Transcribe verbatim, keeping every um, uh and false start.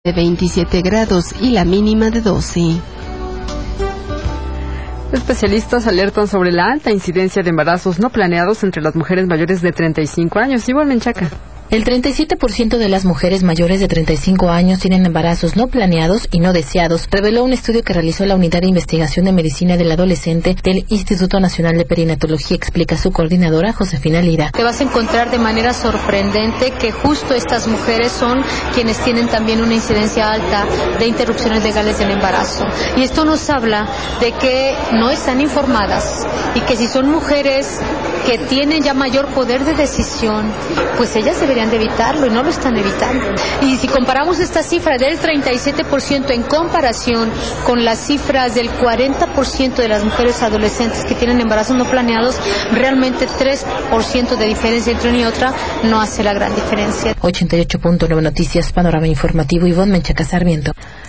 de veintisiete grados y la mínima de doce. Especialistas alertan sobre la alta incidencia de embarazos no planeados entre las mujeres mayores de treinta y cinco años. Ivonne Menchaca. El treinta y siete por ciento de las mujeres mayores de treinta y cinco años tienen embarazos no planeados y no deseados, reveló un estudio que realizó la Unidad de Investigación de Medicina del Adolescente del Instituto Nacional de Perinatología, explica su coordinadora, Josefina Lira. Te vas a encontrar de manera sorprendente que justo estas mujeres son quienes tienen también una incidencia alta de interrupciones legales del embarazo. Y esto nos habla de que no están informadas y que si son mujeres que tienen ya mayor poder de decisión, pues ellas deberían de evitarlo y no lo están evitando. Y si comparamos esta cifra del treinta y siete por ciento en comparación con las cifras del cuarenta por ciento de las mujeres adolescentes que tienen embarazos no planeados, realmente tres por ciento de diferencia entre una y otra no hace la gran diferencia. ochenta y ocho punto nueve Noticias, Panorama Informativo, Ivonne Menchaca Sarmiento.